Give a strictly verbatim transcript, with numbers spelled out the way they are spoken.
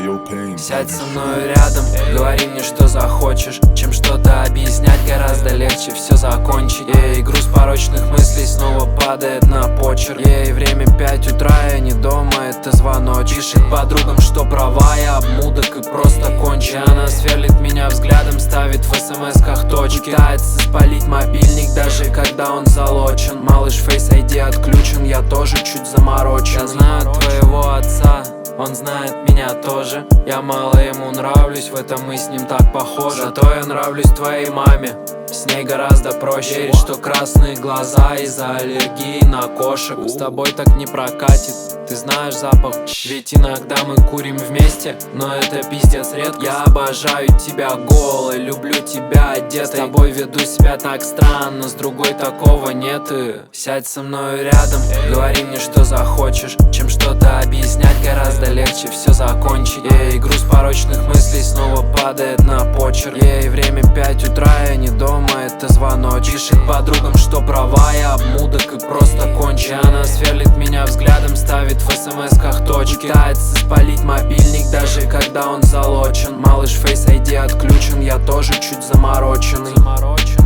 Сядь со мной рядом, говори мне, что захочешь. Чем что-то объяснять, гораздо легче все закончить. Ей, груз порочных мыслей снова падает на почерк. Ей, время пять утра, я не дома, это звоночек. Пишет подругам, что права, я обмудок и просто кончи. Она сверлит меня взглядом, ставит в смс-ках точки. Пытается спалить мобильник, даже когда он залочен. Малыш Face ай ди отключен, я тоже чуть заморочен. Я знаю твоего отца, он знает меня тоже. Я мало ему нравлюсь, в этом мы с ним так похожи. Зато я нравлюсь твоей маме, с ней гораздо проще. Верить, что красные глаза из-за аллергии на кошек. С тобой так не прокатит, ты знаешь запах. Ведь иногда мы курим вместе, но это пиздец редко. Я обожаю тебя голой, люблю тебя одетой. С тобой веду себя так странно, с другой такого нет. И сядь со мной рядом, говори мне, что захочешь. Чем что-то объяснять, гораздо легче все закончить. Ей, груз порочных мыслей снова падает на почерк. Ей, время пять утра, я не дома, это звоночек. Пишет подругам, что права, я обмудок и просто кончи. Она сверлит меня взглядом, ставит в смс-ках точки. Пытается спалить мобильник, даже когда он залочен. Малыш Face ай ди отключен, я тоже чуть замороченный.